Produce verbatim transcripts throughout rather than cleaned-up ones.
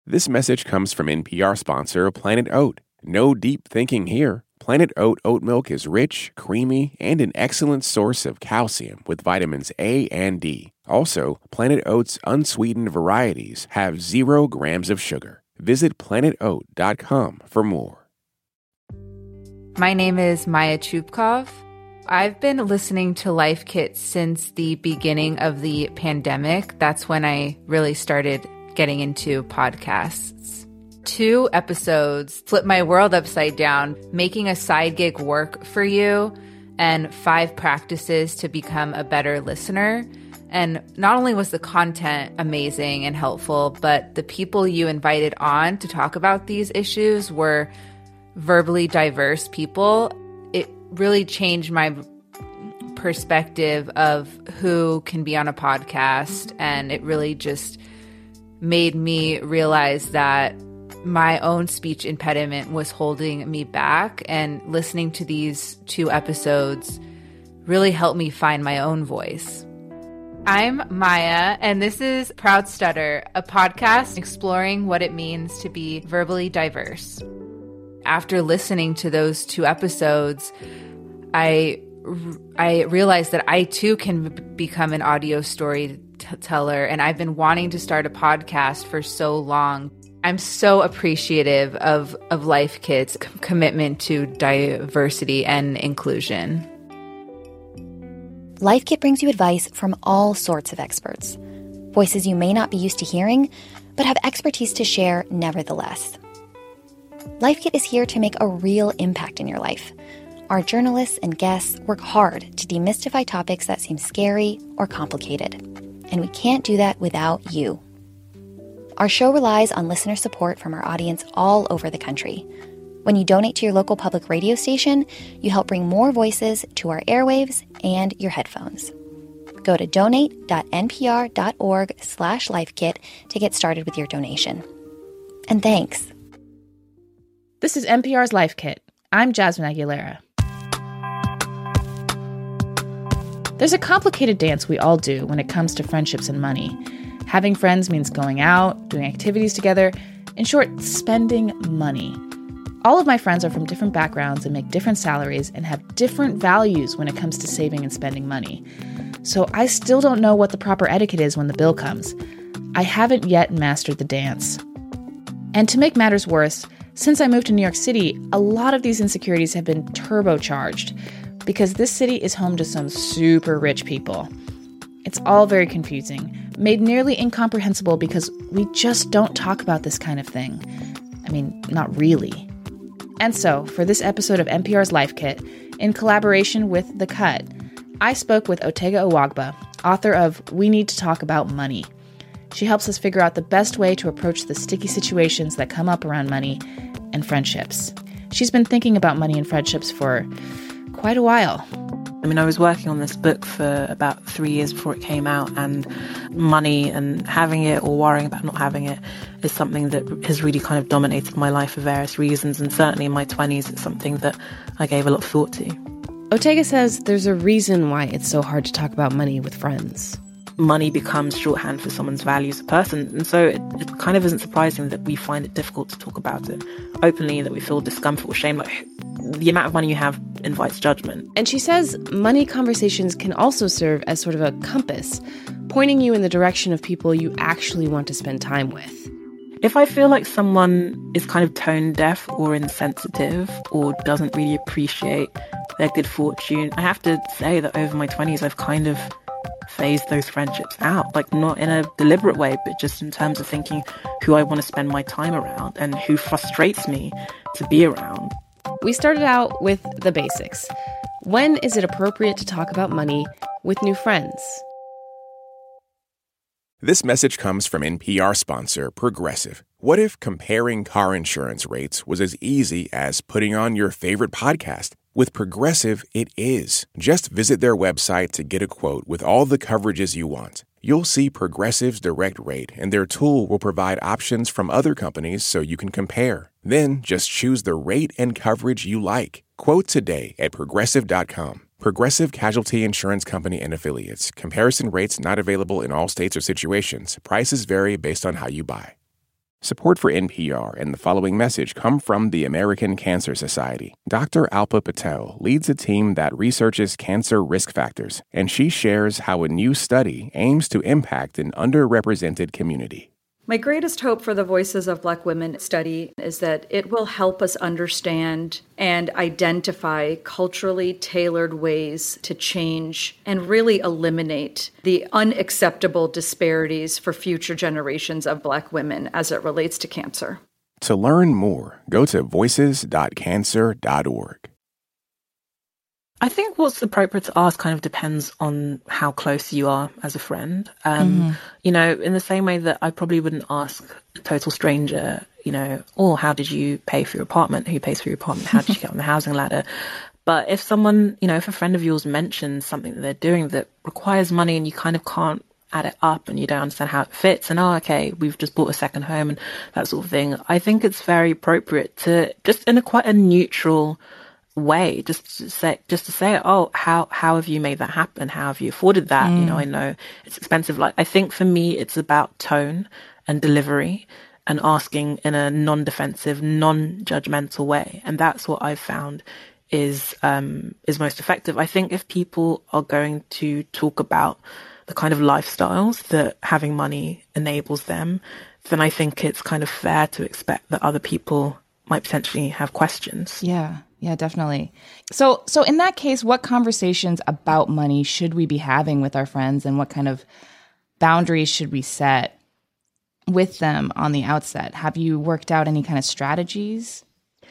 This message comes from N P R sponsor Planet Oat. No deep thinking here. Planet Oat oat milk is rich, creamy, and an excellent source of calcium with vitamins A and D. Also, Planet Oat's unsweetened varieties have zero grams of sugar. Visit planet oat dot com for more. My name is Maya Chupkov. I've been listening to Life Kit since the beginning of the pandemic. That's when I really started getting into podcasts. Two episodes flipped my world upside down, making a side gig work for you, and five practices to become a better listener. And not only was the content amazing and helpful, but the people you invited on to talk about these issues were verbally diverse people. It really changed my perspective of who can be on a podcast, and it really just made me realize that my own speech impediment was holding me back, and listening to these two episodes really helped me find my own voice. I'm Maya, and this is Proud Stutter, a podcast exploring what it means to be verbally diverse. After listening to those two episodes, I, I realized that I too can b- become an audio storyteller, and I've been wanting to start a podcast for so long. I'm so appreciative of, of Life Kit's c- commitment to diversity and inclusion. Life Kit brings you advice from all sorts of experts. Voices you may not be used to hearing, but have expertise to share nevertheless. Life Kit is here to make a real impact in your life. Our journalists and guests work hard to demystify topics that seem scary or complicated. And we can't do that without you. Our show relies on listener support from our audience all over the country. When you donate to your local public radio station, you help bring more voices to our airwaves and your headphones. Go to donate.npr.org slash lifekit to get started with your donation. And thanks. This is N P R's Life Kit. I'm Jasmine Aguilera. There's a complicated dance we all do when it comes to friendships and money. Having friends means going out, doing activities together, in short, spending money. All of my friends are from different backgrounds and make different salaries and have different values when it comes to saving and spending money. So I still don't know what the proper etiquette is when the bill comes. I haven't yet mastered the dance. And to make matters worse, since I moved to New York City, a lot of these insecurities have been turbocharged because this city is home to some super rich people. It's all very confusing, made nearly incomprehensible because we just don't talk about this kind of thing. I mean, not really. And so, for this episode of N P R's Life Kit, in collaboration with The Cut, I spoke with Otega Owagba, author of We Need to Talk About Money. She helps us figure out the best way to approach the sticky situations that come up around money and friendships. She's been thinking about money and friendships for quite a while. I mean, I was working on this book for about three years before it came out, and money and having it or worrying about not having it is something that has really kind of dominated my life for various reasons, and certainly in my twenties it's something that I gave a lot of thought to. Otega says there's a reason why it's so hard to talk about money with friends. Money becomes shorthand for someone's value as a person, and so it, it kind of isn't surprising that we find it difficult to talk about it openly, that we feel discomfort or shame. Like, the amount of money you have invites judgment. And she says money conversations can also serve as sort of a compass, pointing you in the direction of people you actually want to spend time with. If I feel like someone is kind of tone deaf or insensitive or doesn't really appreciate their good fortune, I have to say that over my twenties I've kind of phased those friendships out, like not in a deliberate way, but just in terms of thinking who I want to spend my time around and who frustrates me to be around. We started out with the basics. When is it appropriate to talk about money with new friends? This message comes from N P R sponsor Progressive. What if comparing car insurance rates was as easy as putting on your favorite podcast? With Progressive, it is. Just visit their website to get a quote with all the coverages you want. You'll see Progressive's direct rate, and their tool will provide options from other companies so you can compare. Then just choose the rate and coverage you like. Quote today at progressive dot com. Progressive Casualty Insurance Company and Affiliates. Comparison rates not available in all states or situations. Prices vary based on how you buy. Support for N P R and the following message come from the American Cancer Society. Doctor Alpa Patel leads a team that researches cancer risk factors, and she shares how a new study aims to impact an underrepresented community. My greatest hope for the Voices of Black Women study is that it will help us understand and identify culturally tailored ways to change and really eliminate the unacceptable disparities for future generations of Black women as it relates to cancer. To learn more, go to voices dot cancer dot org. I think what's appropriate to ask kind of depends on how close you are as a friend. Um, mm-hmm. You know, in the same way that I probably wouldn't ask a total stranger, you know, oh, how did you pay for your apartment? Who pays for your apartment? How did you get on the housing ladder? But if someone, you know, if a friend of yours mentions something that they're doing that requires money and you kind of can't add it up and you don't understand how it fits and, oh, okay, we've just bought a second home and that sort of thing, I think it's very appropriate to just in a quite a neutral way, just to say, just to say, oh, how, how have you made that happen? How have you afforded that? Mm. You know, I know it's expensive. Like, I think for me, it's about tone and delivery and asking in a non-defensive, non-judgmental way. And that's what I've found is, um, is most effective. I think if people are going to talk about the kind of lifestyles that having money enables them, then I think it's kind of fair to expect that other people might potentially have questions. Yeah. Yeah, definitely. So, so in that case, what conversations about money should we be having with our friends, and what kind of boundaries should we set with them on the outset? Have you worked out any kind of strategies?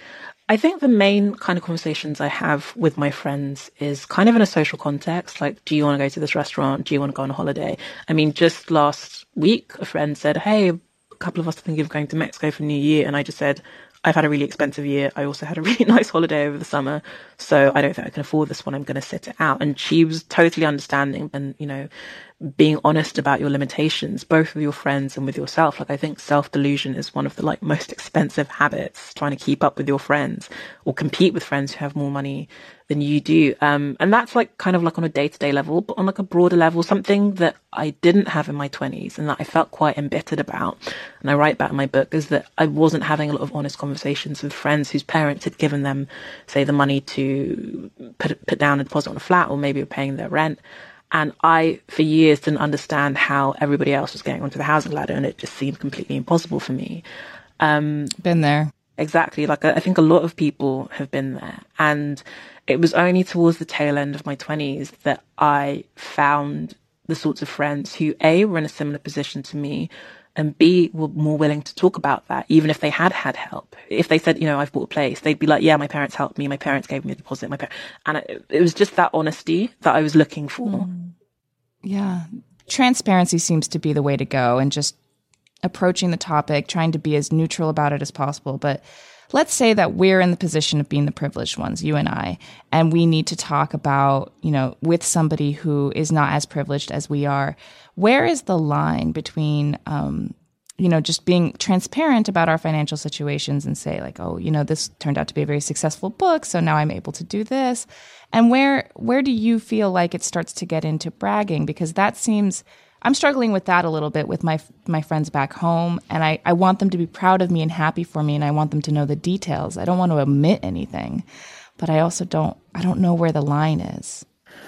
I think the main kind of conversations I have with my friends is kind of in a social context. Like, do you want to go to this restaurant? Do you want to go on a holiday? I mean, just last week, a friend said, hey, a couple of us are thinking of going to Mexico for New Year. And I just said, I've had a really expensive year. I also had a really nice holiday over the summer. So I don't think I can afford this one. I'm going to sit it out. And she was totally understanding and, you know, being honest about your limitations, both with your friends and with yourself. Like, I think self-delusion is one of the like most expensive habits, trying to keep up with your friends or compete with friends who have more money than you do. Um, and that's like kind of like on a day-to-day level, but on like a broader level, something that I didn't have in my twenties and that I felt quite embittered about, and I write about in my book, is that I wasn't having a lot of honest conversations with friends whose parents had given them, say, the money to put, put down a deposit on a flat, or maybe were paying their rent. And I, for years, didn't understand how everybody else was getting onto the housing ladder, and it just seemed completely impossible for me. Um, been there. Exactly. Like, I think a lot of people have been there. And it was only towards the tail end of my twenties that I found the sorts of friends who, A, were in a similar position to me, and B, were more willing to talk about that, even if they had had help. If they said, you know, I've bought a place, they'd be like, yeah, my parents helped me. My parents gave me a deposit. My par-. And it, it was just that honesty that I was looking for. Mm. Yeah. Transparency seems to be the way to go, and just approaching the topic, trying to be as neutral about it as possible. But let's say that we're in the position of being the privileged ones, you and I, and we need to talk about, you know, with somebody who is not as privileged as we are. Where is the line between, um, you know, just being transparent about our financial situations and say like, oh, you know, this turned out to be a very successful book, so now I'm able to do this. And where where do you feel like it starts to get into bragging? Because that seems, I'm struggling with that a little bit with my my friends back home, and I, I want them to be proud of me and happy for me, and I want them to know the details. I don't want to omit anything, but I also don't, I don't know where the line is.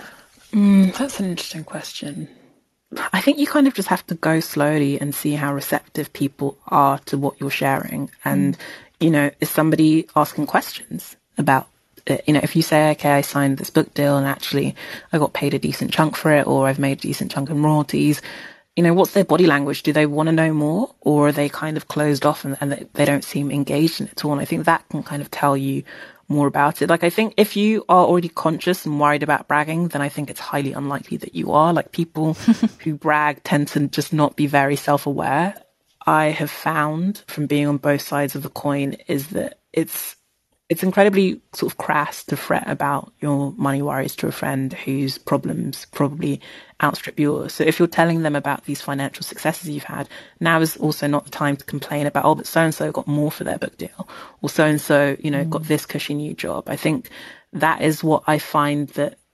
Mm, that's an interesting question. I think you kind of just have to go slowly and see how receptive people are to what you're sharing. And, mm. you know, is somebody asking questions about it? You know, if you say, okay, I signed this book deal and actually I got paid a decent chunk for it, or I've made a decent chunk in royalties, you know, what's their body language? Do they want to know more, or are they kind of closed off and, and they don't seem engaged in it at all? And I think that can kind of tell you more about it. Like, I think if you are already conscious and worried about bragging, then I think it's highly unlikely that you are. Like, people who brag tend to just not be very self-aware. I have found from being on both sides of the coin is that it's it's incredibly sort of crass to fret about your money worries to a friend whose problems probably outstrip yours. So if you're telling them about these financial successes you've had, now is also not the time to complain about, oh, but so-and-so got more for their book deal, or so-and-so, you know, mm. got this cushy new job. I think that is what I find that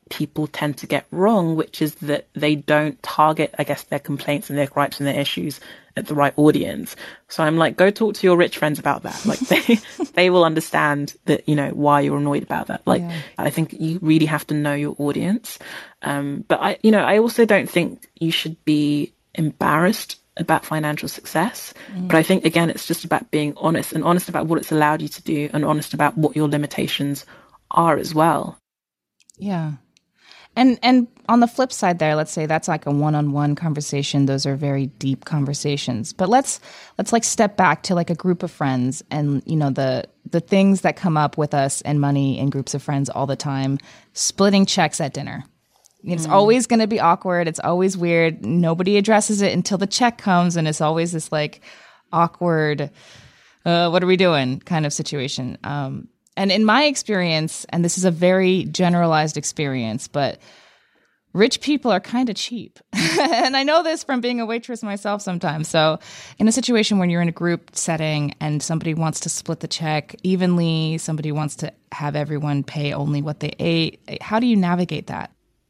people tend to get wrong, which is that they don't target, I guess, their complaints and their gripes and their issues at the right audience. So I'm like, go talk to your rich friends about that. Like they, they will understand that, you know, why you're annoyed about that. Like, yeah. I think you really have to know your audience. Um, but I, you know, I also don't think you should be embarrassed about financial success. Mm. But I think, again, it's just about being honest and honest about what it's allowed you to do and honest about what your limitations are as well. Yeah. And and on the flip side there, let's say that's like a one-on-one conversation. Those are very deep conversations. But let's let's like step back to like a group of friends and, you know, the the things that come up with us and money in groups of friends all the time, splitting checks at dinner. It's mm. always going to be awkward. It's always weird. Nobody addresses it until the check comes, and it's always this like awkward, uh, what are we doing kind of situation. Um And in my experience, and this is a very generalized experience, but rich people are kind of cheap. And I know this from being a waitress myself sometimes. So in a situation when you're in a group setting and somebody wants to split the check evenly, somebody wants to have everyone pay only what they ate, how do you navigate that?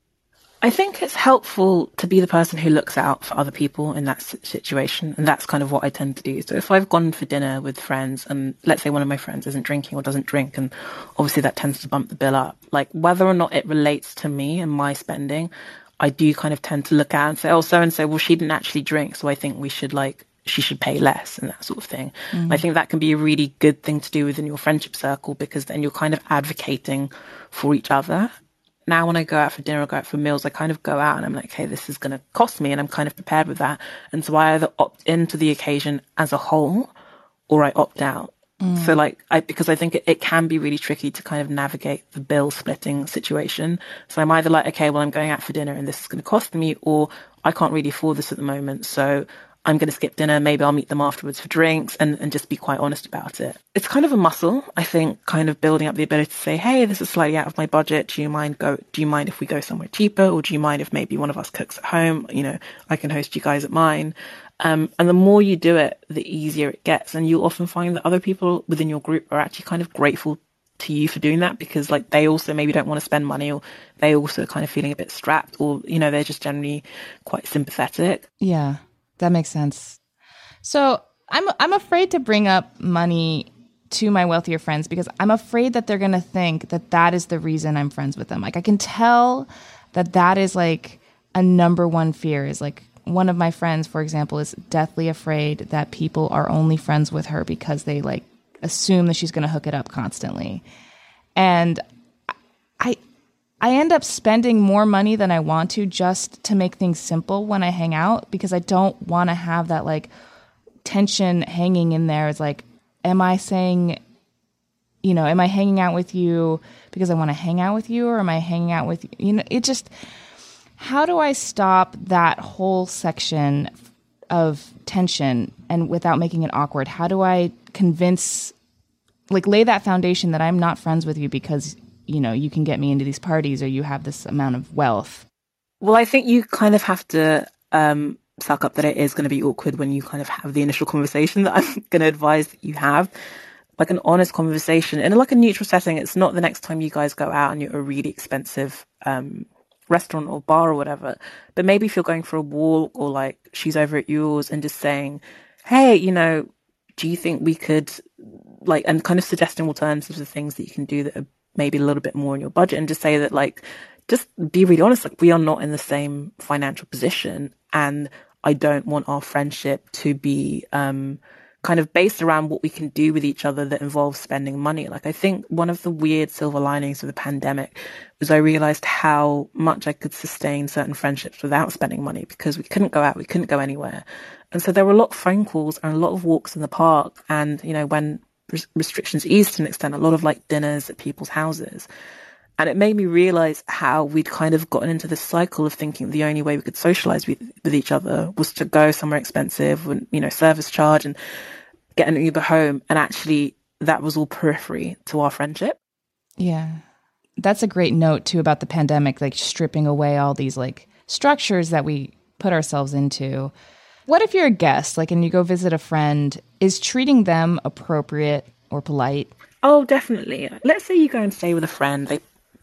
I think it's helpful to be the person who looks out for other people in that situation. And that's kind of what I tend to do. So if I've gone for dinner with friends and let's say one of my friends isn't drinking or doesn't drink, and obviously that tends to bump the bill up, like whether or not it relates to me and my spending, I do kind of tend to look at and say, oh, so-and-so, well, she didn't actually drink, so I think we should like, she should pay less and that sort of thing. Mm-hmm. I think that can be a really good thing to do within your friendship circle, because then you're kind of advocating for each other. Now, when I go out for dinner or go out for meals, I kind of go out and I'm like, hey, this is going to cost me, and I'm kind of prepared with that. And so I either opt into the occasion as a whole or I opt out. Mm. So like, I, because I think it, it can be really tricky to kind of navigate the bill splitting situation. So I'm either like, okay, well, I'm going out for dinner and this is going to cost me, or I can't really afford this at the moment, so I'm going to skip dinner. Maybe I'll meet them afterwards for drinks, and, and just be quite honest about it. It's kind of a muscle, I think, kind of building up the ability to say, hey, this is slightly out of my budget. Do you mind go, do you mind if we go somewhere cheaper? Or do you mind if maybe one of us cooks at home? You know, I can host you guys at mine. Um, and the more you do it, the easier it gets. And you'll often find that other people within your group are actually kind of grateful to you for doing that, because like they also maybe don't want to spend money, or they also kind of feeling a bit strapped, or, you know, they're just generally quite sympathetic. Yeah. That makes sense. So I'm I'm afraid to bring up money to my wealthier friends, because I'm afraid that they're going to think that that is the reason I'm friends with them. Like I can tell that that is like a number one fear. Is like one of my friends, for example, is deathly afraid that people are only friends with her because they like assume that she's going to hook it up constantly. And I I end up spending more money than I want to just to make things simple when I hang out, because I don't want to have that like tension hanging in there. It's like, am I saying, you know, am I hanging out with you because I want to hang out with you, or am I hanging out with you? You know, it just, how do I stop that whole section of tension and without making it awkward? How do I convince, like lay that foundation that I'm not friends with you because, you know, you can get me into these parties or you have this amount of wealth? Well, I think you kind of have to um, suck up that it is going to be awkward when you kind of have the initial conversation that I'm going to advise that you have. Like an honest conversation in like a neutral setting. It's not the next time you guys go out and you're at a really expensive um, restaurant or bar or whatever. But maybe if you're going for a walk, or like she's over at yours, and just saying, hey, you know, do you think we could like, and kind of suggesting alternatives of things that you can do that are maybe a little bit more in your budget, and just say that like, just be really honest. Like we are not in the same financial position, and I don't want our friendship to be um, kind of based around what we can do with each other that involves spending money. Like I think one of the weird silver linings of the pandemic was I realized how much I could sustain certain friendships without spending money, because we couldn't go out, we couldn't go anywhere. And so there were a lot of phone calls and a lot of walks in the park. And, you know, when restrictions eased to an extent, a lot of like dinners at people's houses. And it made me realize how we'd kind of gotten into this cycle of thinking the only way we could socialize with, with each other was to go somewhere expensive and, you know, service charge and get an Uber home. And actually that was all periphery to our friendship. Yeah. That's a great note too about the pandemic, like stripping away all these like structures that we put ourselves into. What if you're a guest, like, and you go visit a friend? Is treating them appropriate or polite? Oh, definitely. Let's say you go and stay with a friend. They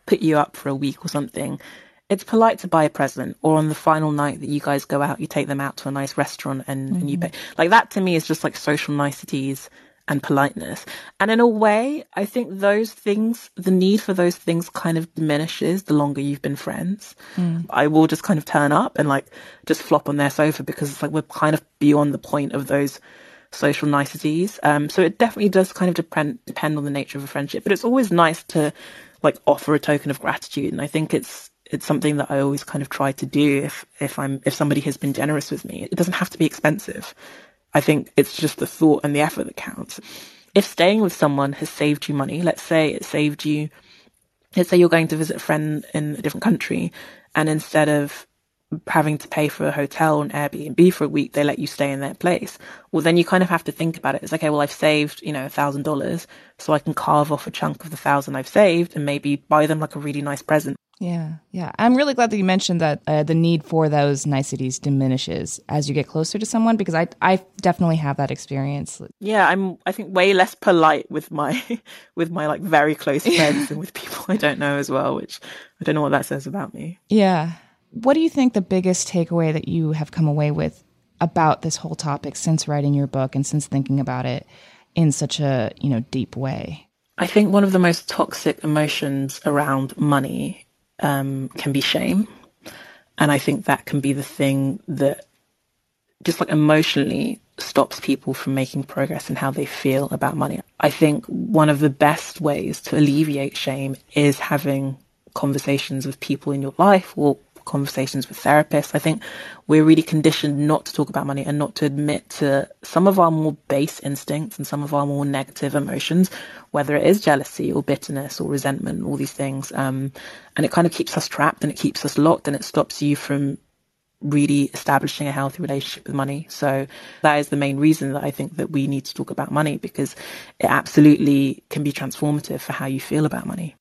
put you up for a week or something, it's polite to buy a present, or on the final night that you guys go out, you take them out to a nice restaurant and, mm-hmm. and you pay. Like, that to me is just like social niceties and politeness. And in a way, I think those things, the need for those things kind of diminishes the longer you've been friends. Mm. I will just kind of turn up and like just flop on their sofa because it's like we're kind of beyond the point of those social niceties. Um, so it definitely does kind of depend depend on the nature of a friendship. But it's always nice to like offer a token of gratitude. And I think it's it's something that I always kind of try to do if if I'm if somebody has been generous with me. It doesn't have to be expensive. I think it's just the thought and the effort that counts. If staying with someone has saved you money, let's say it saved you, let's say you're going to visit a friend in a different country, and instead of having to pay for a hotel or an Airbnb for a week, they let you stay in their place. Well, then you kind of have to think about it. It's okay, well, I've saved, you know, a thousand dollars, so I can carve off a chunk of the thousand I've saved and maybe buy them like a really nice present. Yeah, yeah. I'm really glad that you mentioned that uh, the need for those niceties diminishes as you get closer to someone, because I I definitely have that experience. Yeah, I'm I think way less polite with my with my like very close friends than with people I don't know as well, which I don't know what that says about me. Yeah. What do you think the biggest takeaway that you have come away with about this whole topic since writing your book and since thinking about it in such a, you know, deep way? I think one of the most toxic emotions around money um, can be shame. And I think that can be the thing that just like emotionally stops people from making progress in how they feel about money. I think one of the best ways to alleviate shame is having conversations with people in your life or conversations with therapists. I think we're really conditioned not to talk about money and not to admit to some of our more base instincts and some of our more negative emotions, whether it is jealousy or bitterness or resentment, all these things. Um, and it kind of keeps us trapped and it keeps us locked and it stops you from really establishing a healthy relationship with money. So that is the main reason that I think that we need to talk about money, because it absolutely can be transformative for how you feel about money.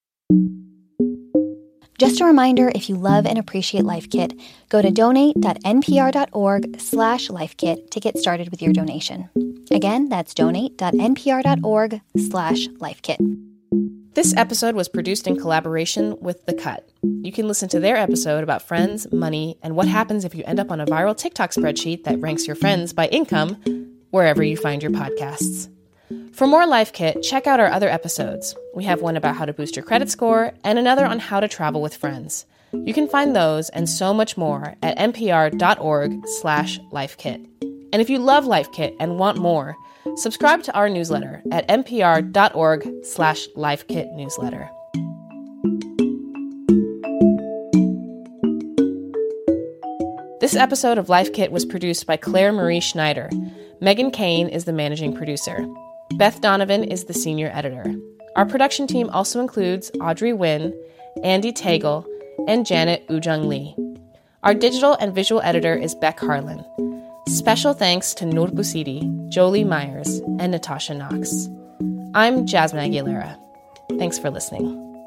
Just a reminder, if you love and appreciate Life Kit, go to donate.npr.org slash lifekit to get started with your donation. Again, that's donate.npr.org slash lifekit. This episode was produced in collaboration with The Cut. You can listen to their episode about friends, money, and what happens if you end up on a viral TikTok spreadsheet that ranks your friends by income wherever you find your podcasts. For more Life Kit, check out our other episodes. We have one about how to boost your credit score and another on how to travel with friends. You can find those and so much more at npr.org slash lifekit. And if you love Life Kit and want more, subscribe to our newsletter at npr.org slash lifekit newsletter. This episode of Life Kit was produced by Claire Marie Schneider. Megan Kane is the managing producer. Beth Donovan is the senior editor. Our production team also includes Audrey Nguyen, Andy Tagle, and Janet Ujung Lee. Our digital and visual editor is Beck Harlan. Special thanks to Noor Busidi, Jolie Myers, and Natasha Knox. I'm Jasmine Aguilera. Thanks for listening.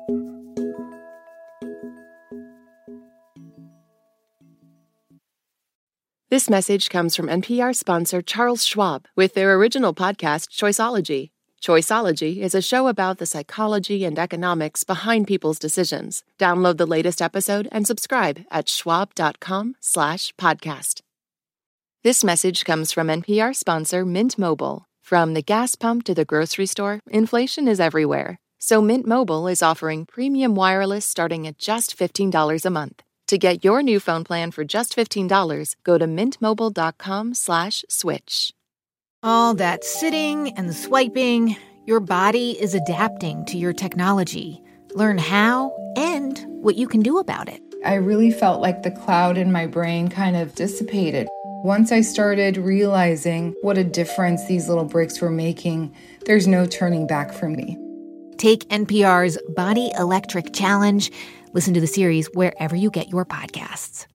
This message comes from N P R sponsor Charles Schwab with their original podcast, Choiceology. Choiceology is a show about the psychology and economics behind people's decisions. Download the latest episode and subscribe at schwab.com slash podcast. This message comes from N P R sponsor Mint Mobile. From the gas pump to the grocery store, inflation is everywhere. So Mint Mobile is offering premium wireless starting at just fifteen dollars a month. To get your new phone plan for just fifteen dollars, go to mintmobile.com slash switch. All that sitting and swiping, your body is adapting to your technology. Learn how and what you can do about it. I really felt like the cloud in my brain kind of dissipated. Once I started realizing what a difference these little breaks were making, there's no turning back for me. Take N P R's Body Electric Challenge. Listen to the series wherever you get your podcasts.